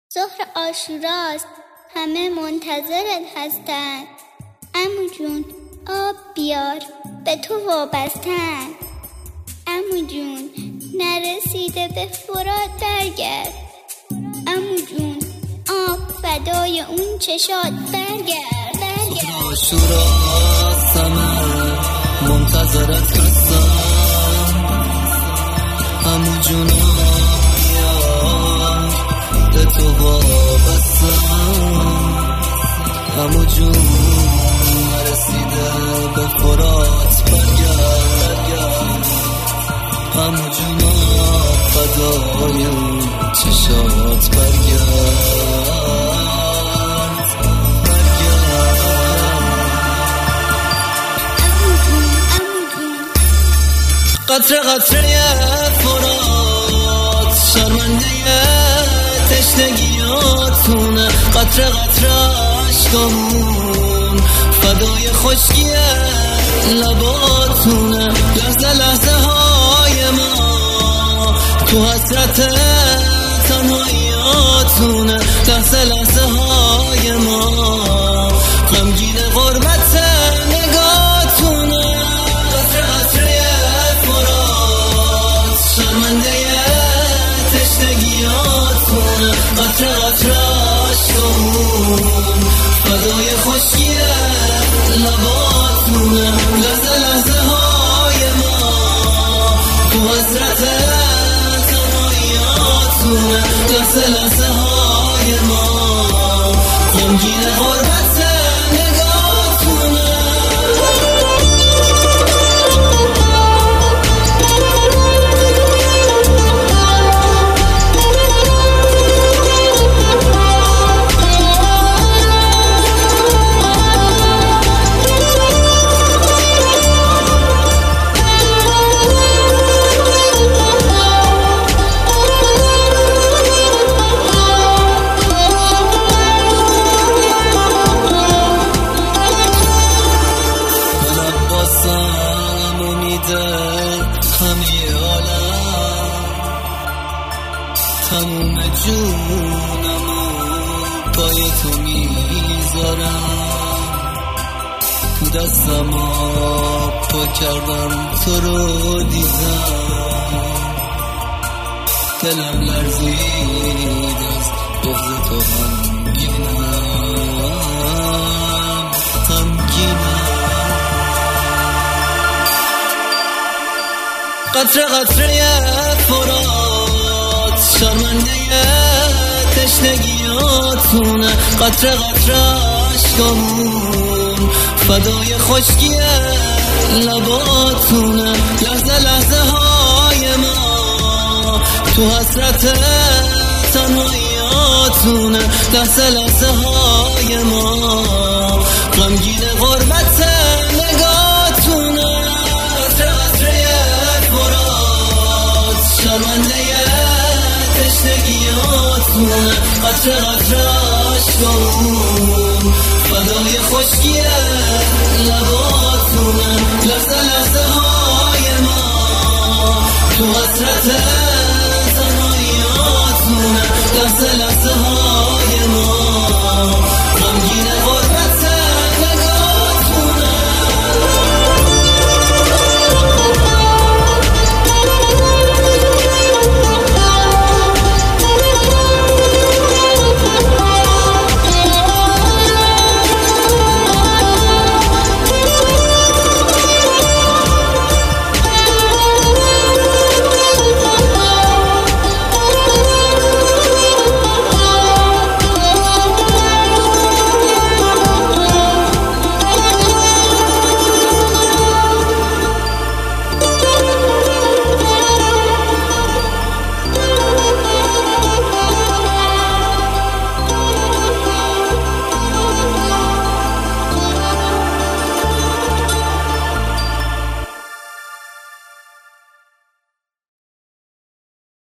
ظهر عاشوراست، همه منتظرت هستند. عمو جون آب بیار، به تو وابستن. عمو جون نرسیده به فرات برگرد. عمو جون آب فدای اون چشات برگرد. عاشوراست، همه منتظرت هستن. عمو جون آب بیار، به تو وابستن. عمو جون نرسیده به فرات برگرد. عمو جون فدای اون چشات برگرد. قطره قطره فرات، شرمنده تشنگیاتونه. قطره قطره عشقمون، فدای خشکی لباتونه. لحظه لحظه های ما تو حسرت تنهاییاتونه. لحظه لحظه های ما غمگین غربت نگاتونه. قطره قطره فرات، شرمنده تشنگیاتونه. قطره قطره عشقمون، فدای خشکی لباتونه. لحظه لحظه های ما تو حسرت تنهاییاتونه. لحظه لحظه های ما غمگین غربت نگاتونه. تموم جونمو پای تو میذارم. تو دستم آب پا کردم، تو رو دیدم. دلم لرزید از بغض تو، غمگینم. قطره قطره فرات، شرمنده تشنگیاتونه. قطره قطره عشقمون، فدای خشکی لباتونه. لحظه لحظه های ما تو حسرت تنهاییاتونه. لحظه لحظه های ما غمگین غربت نگاتونه. قطره قطره فرات، شرمنده تشنگیاتونه. قطره قطره عشقمون، فدای خشکی لباتونه. لحظه لحظه های ما تو حسرت تنهاییاتونه. لحظه لحظه